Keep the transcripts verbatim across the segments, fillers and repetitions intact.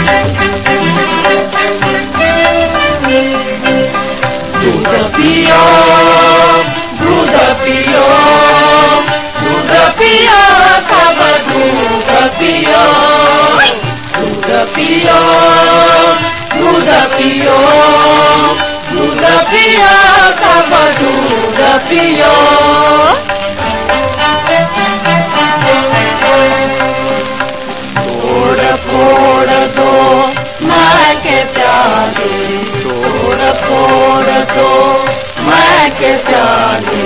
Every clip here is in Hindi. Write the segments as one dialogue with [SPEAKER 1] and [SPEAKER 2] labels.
[SPEAKER 1] दूध पियो, दूध पियो, दूध पियो, तब दूध पियो, दूध पियो, दूध पियो, दूध पियो, तब दूध पियो। तोड़ फोड़ दो मैं के प्याले, तोड़ फोड़ दो मैं के प्याले।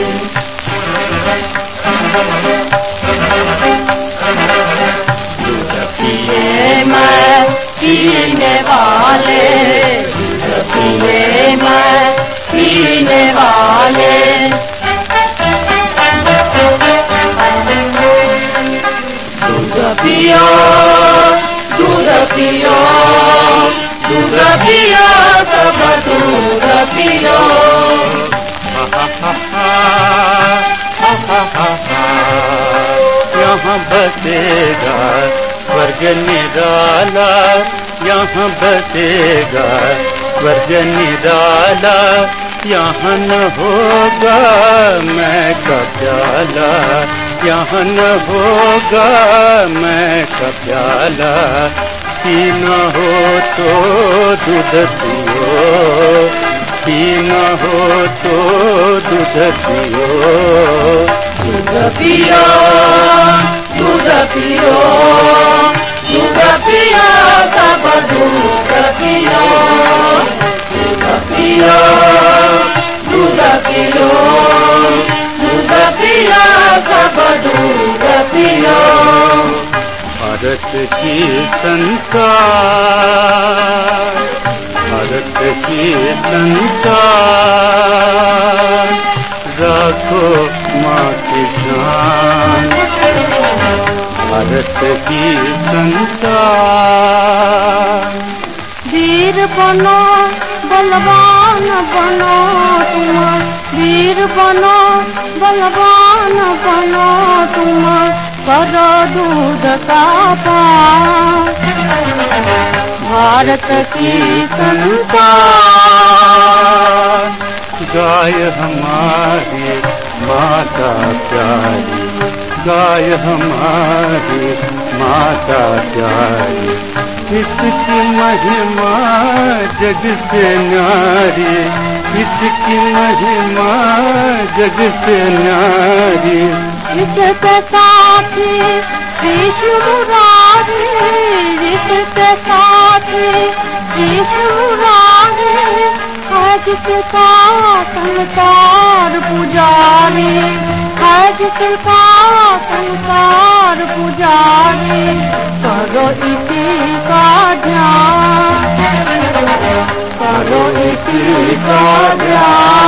[SPEAKER 1] दूध पिए मैं पीने वाले, दूध पिए मैं पीने वाले। दूध पियो, दूध पियो, दूध पियो, तब दूध पियो।
[SPEAKER 2] यहाँ बसेगा स्वर्ग निराला, यहाँ बसेगा स्वर्ग निराला। यहाँ न होगा मैं का प्याला, यहाँ न होगा मैं का प्याला। पीना हो तो दूध पियो, पीना हो तो दूध पियो।
[SPEAKER 1] दूध पियो, दूध पियो, दूध पियो, तब दूध पियो। दूध पियो, दूध पियो, दूध पियो, तब दूध पियो।
[SPEAKER 2] भारत की संतान, भारत की संतान, राखो माँ की शान। भारत की संतान।
[SPEAKER 3] वीर बनो बलवान बनो तुम, वीर बनो बलवान बनो तुम, करो दूध का पान। भारत की संतान।
[SPEAKER 2] गाय हमारी माता प्यारी, गाय हमारी माता प्यारी। इसकी महिमा जग से न्यारी, इसकी महिमा जग से न्यारी।
[SPEAKER 3] इसके साथी विष्णु मुरारी, इसके साथी विष्णु मुरारी। है जिसका संसार पुजारी, है जिसका संसार पुजारी। करो इसी का ध्यान, करो इसी का ध्यान।